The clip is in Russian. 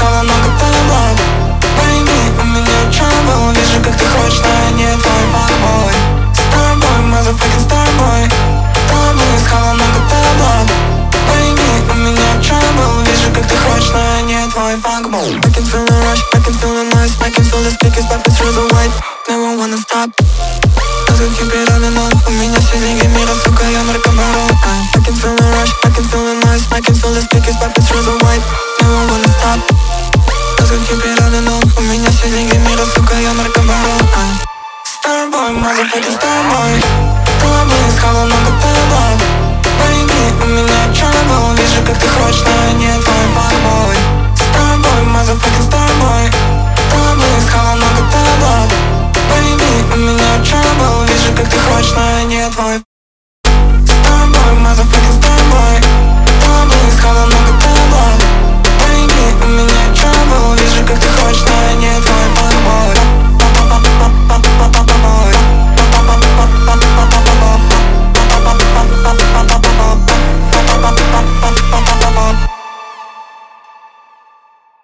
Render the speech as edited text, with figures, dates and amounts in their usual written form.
искала много таблов. Baby, у меня trouble. Вижу, как ты хочешь, но я не твой fuckboy. Starboy, motherfucking starboy. Тобой искала много таблов. Baby, у меня trouble. Вижу, как ты хочешь, но я не твой fuckboy. I can feel the rush, I can feel the noise, I can feel the speakers popping through the white. Never wanna stop. Let's keep it on and on. У меня все деньги мира, сука, я наркобарон. I can feel the rush, I can feel the noise, I can feel the speakers popping through the white. Never wanna stop. Let's keep it on and on. У меня все деньги мира, сука, я наркобарон. Starboy, motherfucking starboy. Тобой искала много таблов. Baby, у меня trouble. Вижу, как ты хочешь, но я не твой fuckboy. Starboy, motherfucking starboy. Тобой искала много таблов. Baby, у меня trouble. Вижу, как ты хочешь, но я не твой Starboy, motherfucking starboy.